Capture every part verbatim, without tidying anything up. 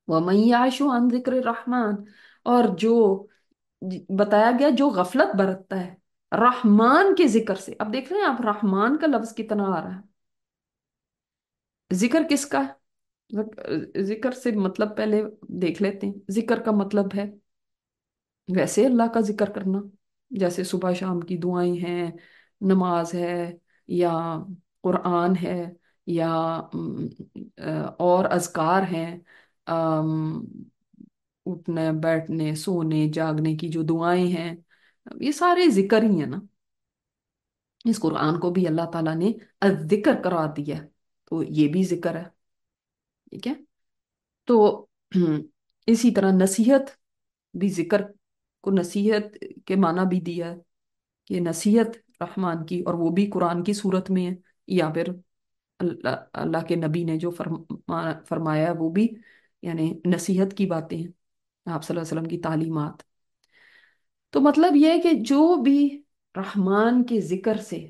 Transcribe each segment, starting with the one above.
وَمَن يَعْشُ عَن ذِكْرِ الرحمن، اور جو بتایا گیا جو غفلت برتتا ہے رحمان کے ذکر سے. اب دیکھ رہے ہیں آپ رحمان کا لفظ کتنا آ رہا ہے. ذکر کس کا ہے؟ ذکر سے مطلب پہلے دیکھ لیتے ہیں. ذکر کا مطلب ہے ویسے اللہ کا ذکر کرنا، جیسے صبح شام کی دعائیں ہیں، نماز ہے، یا قرآن ہے، یا ام، آ، اور اذکار ہیں، ام، اٹھنے بیٹھنے سونے جاگنے کی جو دعائیں ہیں، یہ سارے ذکر ہی ہیں نا. اس قرآن کو بھی اللہ تعالیٰ نے الذکر قرار دیا ہے، تو یہ بھی ذکر ہے. ٹھیک ہے. تو اسی طرح نصیحت بھی ذکر کو نصیحت کے معنی بھی دیا ہے کہ نصیحت رحمان کی، اور وہ بھی قرآن کی صورت میں ہے، یا پھر اللہ اللہ کے نبی نے جو فرما فرمایا ہے وہ بھی یعنی نصیحت کی باتیں ہیں، آپ صلی اللہ علیہ وسلم کی تعلیمات. تو مطلب یہ ہے کہ جو بھی رحمان کے ذکر سے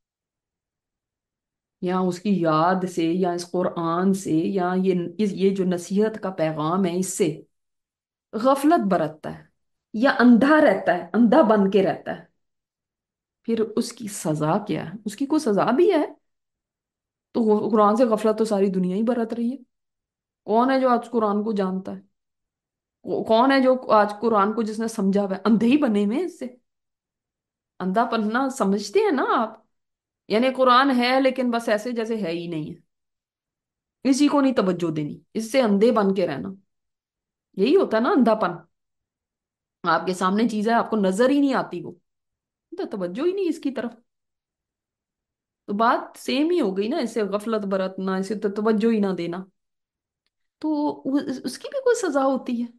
یا اس کی یاد سے یا اس قرآن سے یا یہ یہ جو نصیحت کا پیغام ہے اس سے غفلت برتتا ہے یا اندھا رہتا ہے، اندھا بن کے رہتا ہے، پھر اس کی سزا کیا ہے؟ اس کی کوئی سزا بھی ہے؟ تو وہ قرآن سے غفلت تو ساری دنیا ہی برت رہی ہے. کون ہے جو آج قرآن کو جانتا ہے؟ کو- کون ہے جو آج قرآن کو جس نے سمجھا ہوا ہے؟ اندھے ہی بنے ہوئے ہیں اس سے. اندھا پننا سمجھتے ہیں نا آپ؟ یعنی قرآن ہے لیکن بس ایسے جیسے ہے ہی نہیں ہے، کسی کو نہیں توجہ دینی، اس سے اندھے بن کے رہنا. یہی ہوتا ہے نا اندھا پن. آپ کے سامنے چیز ہے، آپ کو نظر ہی نہیں آتی، وہ تو توجہ ہی نہیں اس کی طرف. تو بات سیم ہی ہو گئی نا، اسے غفلت برتنا، اسے تو توجہ ہی نہ دینا. تو وہ- اس کی بھی کوئی سزا ہوتی ہے؟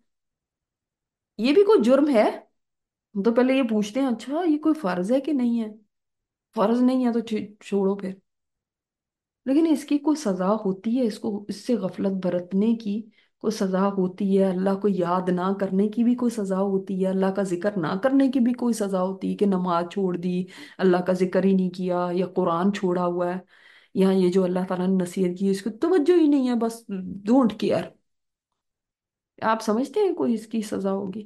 یہ بھی کوئی جرم ہے؟ ہم تو پہلے یہ پوچھتے ہیں اچھا یہ کوئی فرض ہے کہ نہیں ہے. فرض نہیں ہے تو چھ- چھوڑو پھر. لیکن اس کی کوئی سزا ہوتی ہے؟ اس کو اس سے غفلت برتنے کی کوئی سزا ہوتی ہے؟ اللہ کو یاد نہ کرنے کی بھی کوئی سزا ہوتی ہے؟ اللہ کا ذکر نہ کرنے کی بھی کوئی سزا ہوتی ہے کہ نماز چھوڑ دی، اللہ کا ذکر ہی نہیں کیا، یا قرآن چھوڑا ہوا ہے، یا یہ جو اللہ تعالیٰ نے نصیحت کی اس کو توجہ ہی نہیں ہے، بس ڈونٹ کیئر. آپ سمجھتے ہیں کوئی اس کی سزا ہوگی؟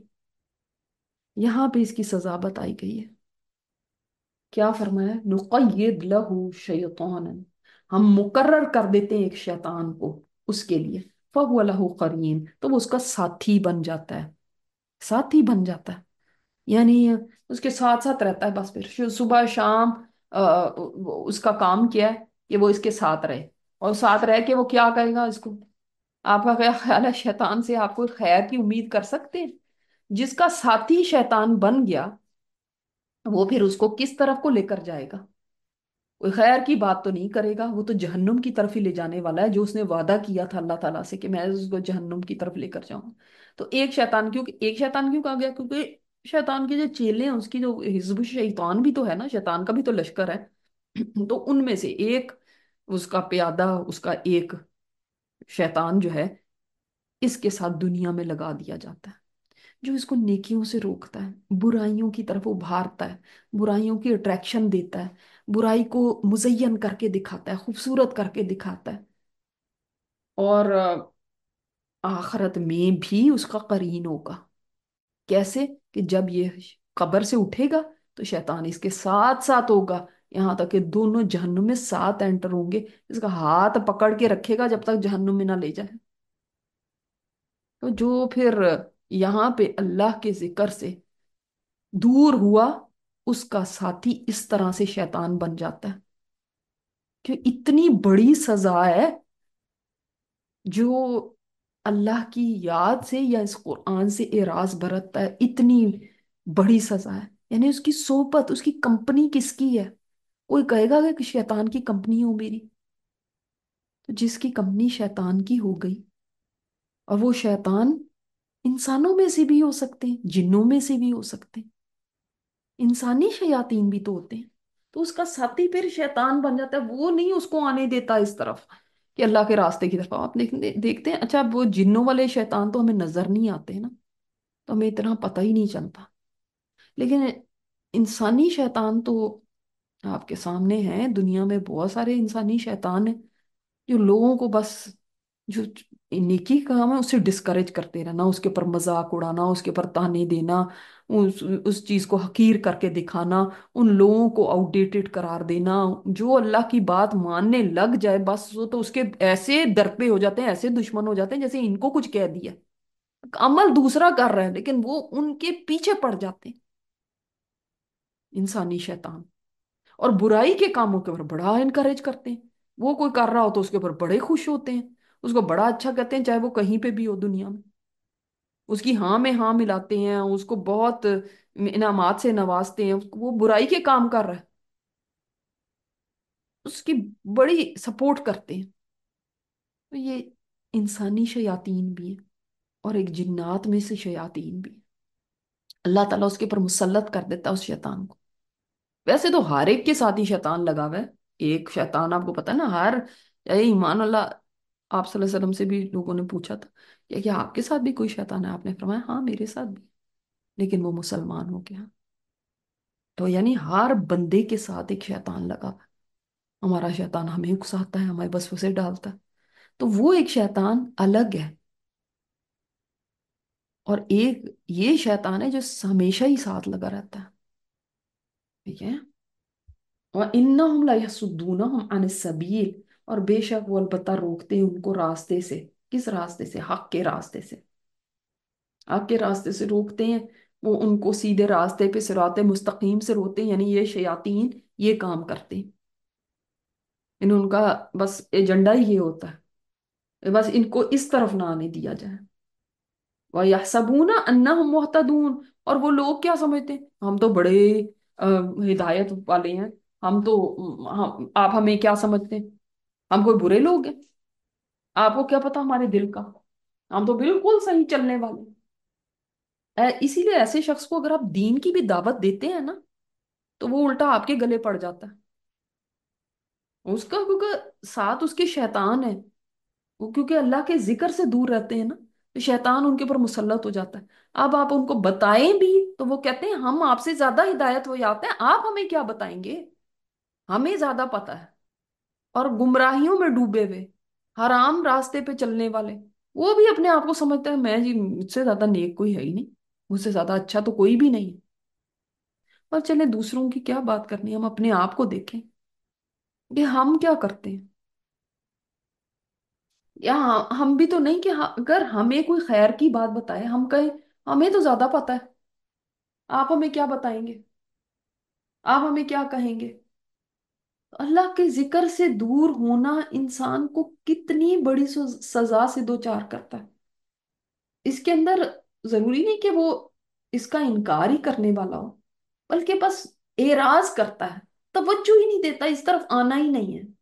یہاں پہ اس کی سزا بتائی گئی ہے. کیا فرمایا؟ نقید لہو شیطانا، ہم مقرر کر دیتے ہیں ایک شیطان کو اس کے لیے، فہو لہو قرین، تو وہ اس کا ساتھی بن جاتا ہے. ساتھی بن جاتا ہے یعنی اس کے ساتھ ساتھ رہتا ہے. بس پھر صبح شام آ، وہ- اس کا کام کیا ہے کہ وہ اس کے ساتھ رہے، اور ساتھ رہ کے وہ کیا کہے گا اس کو. آپ کا کیا خیال ہے شیطان سے آپ کوئی خیر کی امید کر سکتے ہیں؟ جس کا ساتھی شیطان بن گیا وہ پھر اس کو کس طرف کو لے کر جائے گا؟ کوئی خیر کی بات تو نہیں کرے گا، وہ تو جہنم کی طرف ہی لے جانے والا ہے، جو اس نے وعدہ کیا تھا اللہ تعالیٰ سے کہ میں اس کو جہنم کی طرف لے کر جاؤں. تو ایک شیطان کیوں ایک شیطان کیوں کہا گیا؟ کیونکہ شیطان کے جو چیلے ہیں اس کی جو حزب شیطان بھی تو ہے نا، شیطان کا بھی تو لشکر ہے. تو ان میں سے ایک اس کا پیادہ، اس کا ایک شیطان جو ہے اس کے ساتھ دنیا میں لگا دیا جاتا ہے، جو اس کو نیکیوں سے روکتا ہے، برائیوں کی طرف ابھارتا ہے، برائیوں کی اٹریکشن دیتا ہے، برائی کو مزین کر کے دکھاتا ہے، خوبصورت کر کے دکھاتا ہے. اور آ، آخرت میں بھی اس کا قرین ہوگا. کیسے؟ کہ جب یہ قبر سے اٹھے گا تو شیطان اس کے ساتھ ساتھ ہوگا، یہاں تک کہ دونوں جہنم میں ساتھ انٹر ہوں گے. اس کا ہاتھ پکڑ کے رکھے گا جب تک جہنم میں نہ لے جائے. تو جو پھر یہاں پہ اللہ کے ذکر سے دور ہوا اس کا ساتھی اس طرح سے شیطان بن جاتا ہے کہ اتنی بڑی سزا ہے جو اللہ کی یاد سے یا اس قرآن سے اعراض برتتا ہے. اتنی بڑی سزا ہے یعنی اس کی صحبت، اس کی کمپنی کس کی ہے؟ کوئی کہے گا کہ شیطان کی کمپنی ہو میری؟ تو جس کی کمپنی شیطان کی ہو گئی، اور وہ شیطان انسانوں میں سے بھی ہو سکتے ہیں، جنوں میں سے بھی ہو سکتے ہیں، انسانی شیاطین بھی تو ہوتے ہیں. تو اس کا ساتھی پھر شیطان بن جاتا ہے، وہ نہیں اس کو آنے دیتا اس طرف کہ اللہ کے راستے کی طرف. آپ دیکھ- دیکھتے ہیں اچھا وہ جنوں والے شیطان تو ہمیں نظر نہیں آتے نا، تو ہمیں اتنا پتہ ہی نہیں چلتا. لیکن انسانی شیطان تو آپ کے سامنے ہیں. دنیا میں بہت سارے انسانی شیطان ہیں جو لوگوں کو بس جو नेकी का काम है उसे डिस्करेज करते रहना, उसके ऊपर मजाक उड़ाना, उसके ऊपर ताने देना, उस उस चीज को हकीर करके दिखाना, उन लोगों को आउटडेटेड करार देना। जो अल्लाह की बात मानने लग जाए बस वो तो उसके ऐसे दरपे हो जाते हैं, ऐसे दुश्मन हो जाते हैं जैसे इनको कुछ कह दिया। अमल दूसरा कर रहा है लेकिन वो उनके पीछे पड़ जाते हैं, इंसानी शैतान। और बुराई के कामों के ऊपर बड़ा इनकरेज करते हैं। वो कोई कर रहा हो तो उसके ऊपर बड़े खुश होते हैं, उसको बड़ा अच्छा कहते हैं चाहे वो कहीं पे भी हो दुनिया में। उसकी हाँ में हाँ मिलाते हैं, उसको बहुत इनामात से नवाजते हैं। वो बुराई के काम कर रहा है, उसकी बड़ी सपोर्ट करते हैं। तो ये इंसानी शयातीन भी है और एक जिन्नात में से शयातीन भी है। अल्लाह ताला उसके ऊपर मुसल्लत कर देता है उस शैतान को। वैसे तो हर एक के साथ ही शैतान लगा हुआ है। एक शैतान आपको पता है ना, हर ये ईमान अल्लाह। आप सल्लल्लाहु अलैहि वसल्लम से भी लोगों ने पूछा था कि क्या आपके साथ भी कोई शैतान है? आपने फरमाया हाँ मेरे साथ भी, लेकिन वो मुसलमान हो गया। तो यानी हर बंदे के साथ एक शैतान लगा हुआ है। हमारा शैतान हमें उकसाता है, हमारे वसवसे डालता है। तो वो एक शैतान अलग है। और एक ये शैतान है जो हमेशा ही साथ लगा रहता है। ठीक है। और इन्नहुम ला यसुद्दूनहुम अन सबील, और बेशक वो अलबत्ता रोकते हैं उनको रास्ते से। किस रास्ते से? हक के रास्ते से। हक के रास्ते से रोकते हैं। वो उनको सीधे रास्ते पे सिराते मुस्तकीम से रोकते हैं। यानी ये शयातीन ये काम करते हैं। इन उनका बस एजेंडा ही ये होता है, बस इनको इस तरफ ना आने दिया जाए। वह यहसबूना अन्नहुम मुहतदून, और वो लोग क्या समझते हैं हम तो बड़े अ, हिदायत वाले हैं। हम तो हम, आप हमें क्या समझते हैं? हम कोई बुरे लोग हैं? आपको क्या पता हमारे दिल का? हम तो बिल्कुल सही चलने वाले हैं। ऐ- इसीलिए ऐसे शख्स को अगर आप दीन की भी दावत देते हैं ना तो वो उल्टा आपके गले पड़ जाता है। उसका क्योंकि साथ उसके शैतान है। वो क्योंकि अल्लाह के जिक्र से दूर रहते हैं ना, तो शैतान उनके ऊपर मुसल्लत हो जाता है। अब आप उनको बताएं भी तो वो कहते हैं हम आपसे ज्यादा हिदायत वो याफ्ता हैं, आप हमें क्या बताएंगे? हमें ज्यादा पता है। और गुमराहियों में डूबे हुए, हराम रास्ते पे चलने वाले, वो भी अपने आप को समझते हैं मैं जी मुझसे ज्यादा नेक कोई है ही नहीं, मुझसे ज्यादा अच्छा तो कोई भी नहीं। और चले दूसरों की क्या बात करनी, हम अपने आप को देखें कि हम क्या करते हैं। या हम भी तो नहीं कि हाँ, अगर हमें कोई खैर की बात बताए हम कहें हमें तो ज्यादा पता है, आप हमें क्या बताएंगे, आप हमें क्या कहेंगे। अल्लाह के जिक्र से दूर होना इंसान को कितनी बड़ी सु- सजा से दो चार करता है। इसके अंदर जरूरी नहीं कि वो इसका इनकार ही करने वाला हो, बल्कि बस एराज करता है, तवज्जो ही नहीं देता, इस तरफ आना ही नहीं है।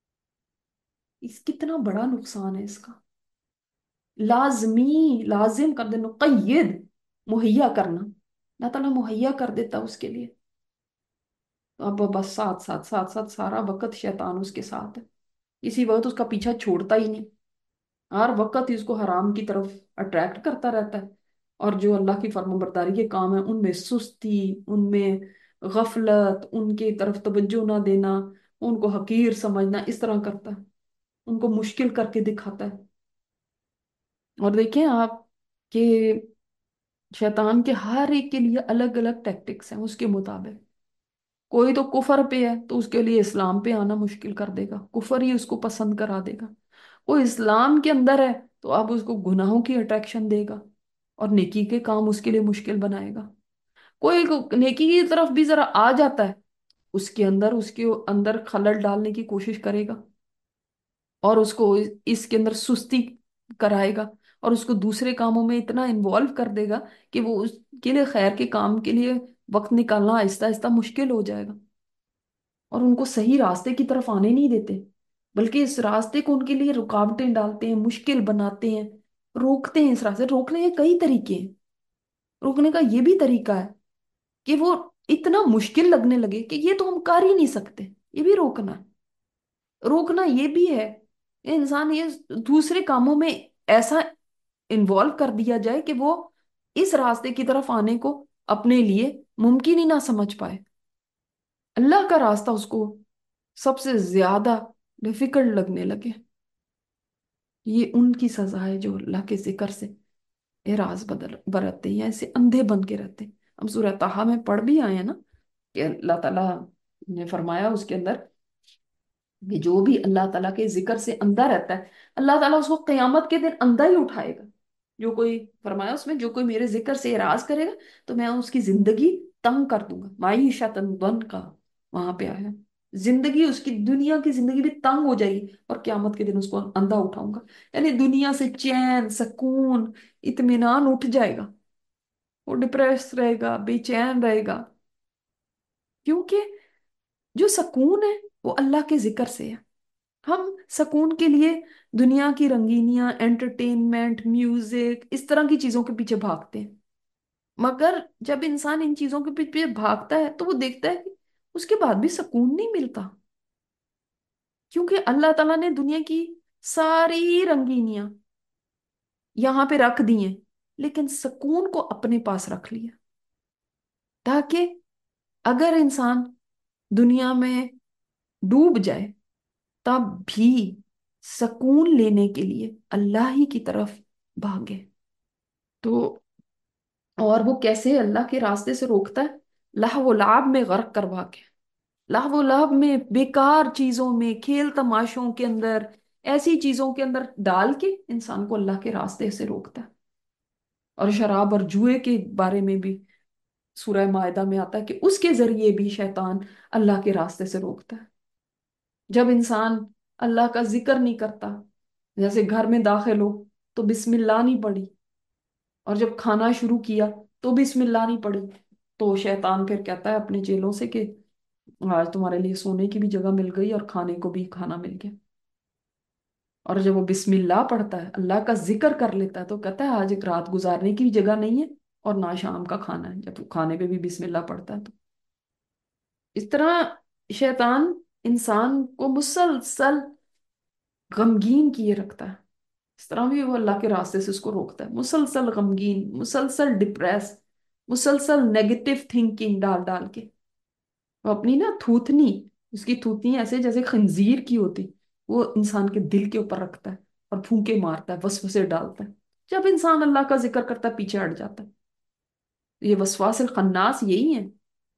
इस कितना बड़ा नुकसान है इसका। लाजमी, लाजिम कर देना, मुक़य्यद, मुहैया करना। अल्लाह ताला मुहैया कर देता उसके लिए। तो अब बस साथ साथ साथ साथ सारा वक्त शैतान उसके साथ है। इसी वक्त उसका पीछा छोड़ता ही नहीं। हर वक्त ही उसको हराम की तरफ अट्रैक्ट करता रहता है। और जो अल्लाह की फर्माबरदारी के काम है उनमें सुस्ती, उनमें गफलत, उनके तरफ तवज्जो ना देना, उनको हकीर समझना, इस तरह करता है। उनको मुश्किल करके दिखाता है। और देखें आप कि शैतान के हर एक के लिए अलग अलग टैक्टिक्स हैं उसके मुताबिक। कोई तो कुफर पे है तो उसके लिए इस्लाम पे आना मुश्किल कर देगा, कुफर ही उसको पसंद करा देगा। कोई इस्लाम के अंदर है तो अब उसको गुनाहों की अट्रैक्शन देगा और नेकी के काम उसके लिए मुश्किल बनाएगा। कोई को- नेकी की तरफ भी जरा आ जाता है, उसके अंदर उसके अंदर खलल डालने की कोशिश करेगा और उसको इस- इसके अंदर सुस्ती कराएगा और उसको दूसरे कामों में इतना इन्वॉल्व कर देगा कि वो उसके लिए खैर के काम के लिए वक्त निकालना आहिस्ता आहिस्ता मुश्किल हो जाएगा। और उनको सही रास्ते की तरफ आने नहीं देते, बल्कि इस रास्ते को उनके लिए रुकावटें डालते हैं, मुश्किल बनाते हैं, रोकते हैं। इस रास्ते रोकने के कई तरीके हैं। रोकने का ये भी तरीका है कि वो इतना मुश्किल लगने लगे कि ये तो हम कर ही नहीं सकते, ये भी रोकना है। रोकना ये भी है इंसान ये दूसरे कामों में ऐसा इन्वॉल्व कर दिया जाए कि वो इस रास्ते की तरफ आने को अपने लिए मुमकिन ही ना समझ पाए। अल्लाह का रास्ता उसको सबसे ज्यादा डिफिकल्ट लगने लगे। یہ ان کی سزا ہے جو اللہ کے ذکر سے اعراض بدل برتتے ہیں یا ایسے اندھے بن کے رہتے ہیں۔ ہم سورہ طٰہٰ میں پڑھ بھی آئے ہیں نا کہ اللہ تعالیٰ نے فرمایا اس کے اندر کہ جو بھی اللہ تعالیٰ کے ذکر سے اندھا رہتا ہے اللہ تعالیٰ اس کو قیامت کے دن اندھا ہی اٹھائے گا۔ جو کوئی فرمایا اس میں جو کوئی میرے ذکر سے اعراض کرے گا تو میں اس کی زندگی تنگ کر دوں گا، معیشت ضنک کا وہاں پہ آیا ہے۔ زندگی اس کی دنیا کی زندگی بھی تنگ ہو جائے گی اور قیامت کے دن اس کو اندھا اٹھاؤں گا۔ یعنی دنیا سے چین سکون اطمینان اٹھ جائے گا، وہ ڈپریس رہے گا، بے چین رہے گا، کیونکہ جو سکون ہے وہ اللہ کے ذکر سے ہے۔ ہم سکون کے لیے دنیا کی رنگینیاں، انٹرٹینمنٹ، میوزک، اس طرح کی چیزوں کے پیچھے بھاگتے ہیں، مگر جب انسان ان چیزوں کے پیچھے بھاگتا ہے تو وہ دیکھتا ہے کہ اس کے بعد بھی سکون نہیں ملتا، کیونکہ اللہ تعالیٰ نے دنیا کی ساری رنگینیاں یہاں پہ رکھ دی ہیں لیکن سکون کو اپنے پاس رکھ لیا، تاکہ اگر انسان دنیا میں ڈوب جائے تب بھی سکون لینے کے لیے اللہ ہی کی طرف بھاگے۔ تو اور وہ کیسے اللہ کے راستے سے روکتا ہے؟ لہو و لعب میں غرق کروا کے، لہو و لعب میں، بیکار چیزوں میں، کھیل تماشوں کے اندر، ایسی چیزوں کے اندر ڈال کے انسان کو اللہ کے راستے سے روکتا ہے۔ اور شراب اور جوئے کے بارے میں بھی سورہ مائدہ میں آتا ہے کہ اس کے ذریعے بھی شیطان اللہ کے راستے سے روکتا ہے۔ جب انسان اللہ کا ذکر نہیں کرتا، جیسے گھر میں داخل ہو تو بسم اللہ نہیں پڑھی، اور جب کھانا شروع کیا تو بسم اللہ نہیں پڑھی، تو شیطان پھر کہتا ہے اپنے چیلوں سے کہ آج تمہارے لیے سونے کی بھی جگہ مل گئی اور کھانے کو بھی کھانا مل گیا۔ اور جب وہ بسم اللہ پڑھتا ہے، اللہ کا ذکر کر لیتا ہے، تو کہتا ہے آج ایک رات گزارنے کی بھی جگہ نہیں ہے اور نہ شام کا کھانا ہے، جب وہ کھانے پہ بھی بسم اللہ پڑھتا ہے تو اس طرح شیطان انسان کو مسلسل غمگین کیے رکھتا ہے۔ اس طرح بھی وہ اللہ کے راستے سے اس کو روکتا ہے، مسلسل غمگین، مسلسل ڈپریس، مسلسل نیگیٹو تھنکنگ ڈال ڈال کے وہ اپنی نا تھوتنی، اس کی تھوتنی ایسے جیسے خنزیر کی ہوتی، وہ انسان کے دل کے اوپر رکھتا ہے اور پھونکے مارتا ہے، وسوسے ڈالتا ہے۔ جب انسان اللہ کا ذکر کرتا ہے پیچھے ہٹ جاتا ہے۔ یہ وسواس الخناس یہی ہے۔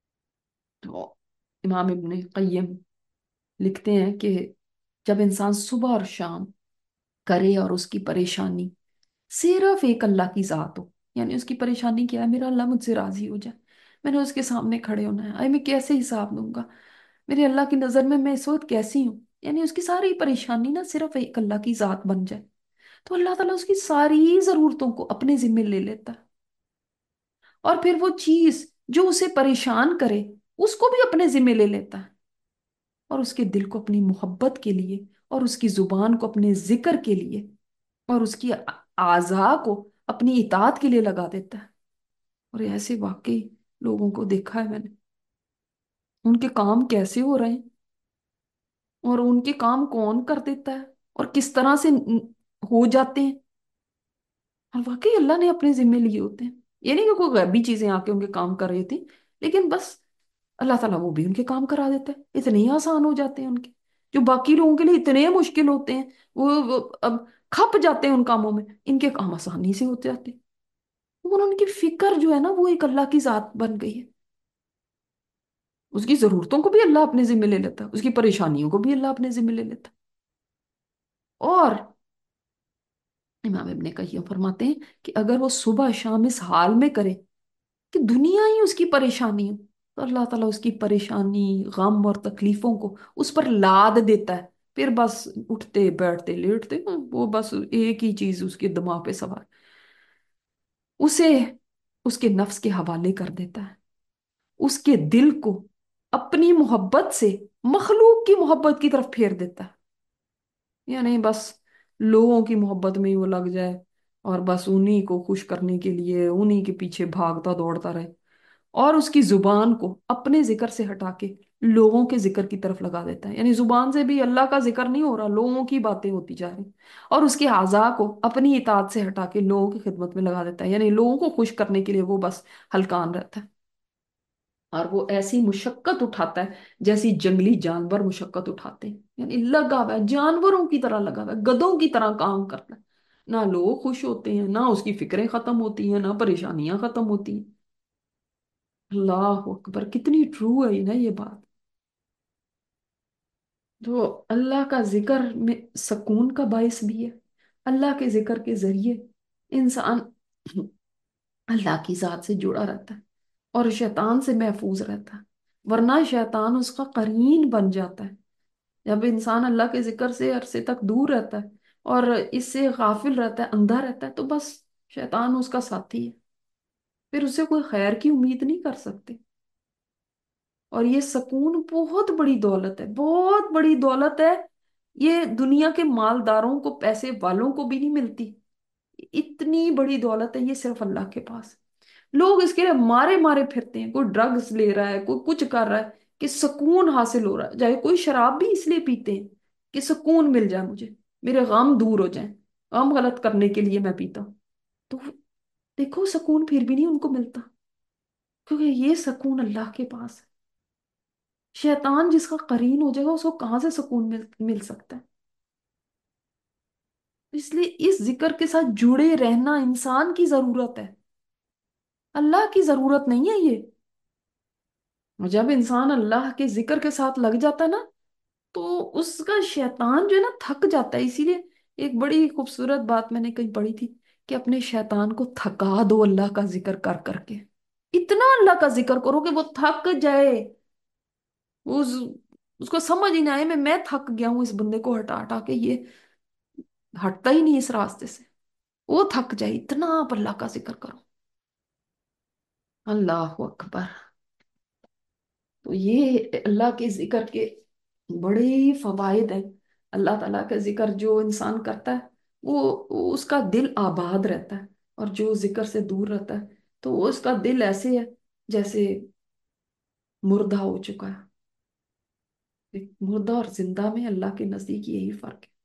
تو امام ابن قیم لکھتے ہیں کہ جب انسان صبح اور شام کرے اور اس کی پریشانی صرف ایک اللہ کی ذات ہو، یعنی اس کی پریشانی کیا ہے؟ میرا اللہ مجھ سے راضی ہو جائے، میں نے اس کے سامنے کھڑے ہونا ہے، آئے میں کیسے حساب دوں گا، میرے اللہ کی نظر میں میں اس وقت کیسی ہوں، یعنی اس کی ساری پریشانی نا صرف ایک اللہ کی ذات بن جائے، تو اللہ تعالیٰ اس کی ساری ضرورتوں کو اپنے ذمہ لے لیتا ہے، اور پھر وہ چیز جو اسے پریشان کرے اس کو بھی اپنے ذمہ لے لیتا ہے، اور اس کے دل کو اپنی محبت کے لیے اور اس کی زبان کو اپنے ذکر کے لیے اور اس کی اعضاء کو اپنی اطاعت کے لیے لگا دیتا ہے۔ اور ایسے واقعی لوگوں کو دیکھا ہے میں نے، ان کے کام کیسے ہو رہے ہیں اور ان کے کام کون کر دیتا ہے اور کس طرح سے ہو جاتے ہیں، اور واقعی اللہ نے اپنے ذمے لیے ہوتے ہیں۔ یہ نہیں کہ کوئی غیبی چیزیں آ کے ان کے کام کر رہی تھی، لیکن بس اللہ تعالیٰ وہ بھی ان کے کام کرا دیتا ہے، اتنے ہی آسان ہو جاتے ہیں ان کے، جو باقی لوگوں کے لیے اتنے مشکل ہوتے ہیں، وہ وہ اب کھپ جاتے ہیں ان کاموں میں، ان کے کام آسانی سے ہوتے جاتے ہیں۔ اور ان کی فکر جو ہے نا وہ ایک اللہ کی ذات بن گئی ہے، اس کی ضرورتوں کو بھی اللہ اپنے ذمہ لے لیتا ہے، اس کی پریشانیوں کو بھی اللہ اپنے ذمہ لے لیتا ہے۔ اور امام ابن قیم فرماتے ہیں کہ اگر وہ صبح شام اس حال میں کرے کہ دنیا ہی اس کی پریشانی ہو، تو اللہ تعالیٰ اس کی پریشانی، غم اور تکلیفوں کو اس پر لاد دیتا ہے، پھر بس اٹھتے بیٹھتے لیٹتے وہ بس ایک ہی چیز اس کے دماغ پہ سوار، اسے اس کے نفس کے حوالے کر دیتا ہے، اس کے دل کو اپنی محبت سے مخلوق کی محبت کی طرف پھیر دیتا ہے، یعنی بس لوگوں کی محبت میں ہی وہ لگ جائے اور بس انہی کو خوش کرنے کے لیے انہی کے پیچھے بھاگتا دوڑتا رہے، اور اس کی زبان کو اپنے ذکر سے ہٹا کے لوگوں کے ذکر کی طرف لگا دیتا ہے، یعنی زبان سے بھی اللہ کا ذکر نہیں ہو رہا، لوگوں کی باتیں ہوتی جا رہی، اور اس کے اعضاء کو اپنی اطاعت سے ہٹا کے لوگوں کی خدمت میں لگا دیتا ہے، یعنی لوگوں کو خوش کرنے کے لیے وہ بس ہلکان رہتا ہے۔ اور وہ ایسی مشقت اٹھاتا ہے جیسی جنگلی جانور مشقت اٹھاتے ہیں، یعنی لگا ہوا ہے جانوروں کی طرح، لگا ہوا ہے گدھوں کی طرح کام کرتا ہے۔ نہ لوگ خوش ہوتے ہیں، نہ اس کی فکریں ختم ہوتی ہیں، نہ پریشانیاں ختم ہوتی ہیں۔ اللہ اکبر، کتنی ٹرو ہے نا یہ بات۔ تو اللہ کا ذکر میں سکون کا باعث بھی ہے۔ اللہ کے ذکر کے ذریعے انسان اللہ کی ذات سے جڑا رہتا ہے اور شیطان سے محفوظ رہتا ہے، ورنہ شیطان اس کا قرین بن جاتا ہے۔ جب انسان اللہ کے ذکر سے عرصے تک دور رہتا ہے اور اس سے غافل رہتا ہے، اندھا رہتا ہے، تو بس شیطان اس کا ساتھی ہے، پھر اسے کوئی خیر کی امید نہیں کر سکتے۔ اور یہ سکون بہت بڑی دولت ہے، بہت بڑی دولت ہے۔ یہ دنیا کے مالداروں کو، پیسے والوں کو بھی نہیں ملتی، اتنی بڑی دولت ہے یہ صرف اللہ کے پاس۔ لوگ اس کے لیے مارے مارے پھرتے ہیں، کوئی ڈرگز لے رہا ہے، کوئی کچھ کر رہا ہے کہ سکون حاصل ہو رہا ہے، چاہے کوئی شراب بھی اس لیے پیتے ہیں کہ سکون مل جائے مجھے، میرے غم دور ہو جائیں، غم غلط کرنے کے لیے میں پیتا ہوں۔ تو دیکھو سکون پھر بھی نہیں ان کو ملتا، کیونکہ یہ سکون اللہ کے پاس ہے۔ شیطان جس کا قرین ہو جائے گا اس کو کہاں سے سکون مل مل سکتا ہے؟ اس لیے اس ذکر کے ساتھ جڑے رہنا انسان کی ضرورت ہے، اللہ کی ضرورت نہیں ہے یہ۔ اور جب انسان اللہ کے ذکر کے ساتھ لگ جاتا ہے نا، تو اس کا شیطان جو ہے نا تھک جاتا ہے۔ اسی لیے ایک بڑی خوبصورت بات میں نے کہیں پڑھی تھی کہ اپنے شیطان کو تھکا دو اللہ کا ذکر کر کر کے، اتنا اللہ کا ذکر کرو کہ وہ تھک جائے، اس اس کو سمجھ ہی نہ آئے میں میں تھک گیا ہوں، اس بندے کو ہٹا ہٹا کے یہ ہٹتا ہی نہیں اس راستے سے، وہ تھک جائے، اتنا آپ اللہ کا ذکر کرو۔ اللہ اکبر۔ تو یہ اللہ کے ذکر کے بڑے ہی فوائد ہیں۔ اللہ تعالیٰ کا ذکر جو انسان کرتا ہے وہ اس کا دل آباد رہتا ہے، اور جو ذکر سے دور رہتا ہے تو وہ اس کا دل ایسے ہے جیسے مردہ ہو چکا ہے۔ ایک مردہ اور زندہ میں اللہ کے نزدیک یہی فرق ہے۔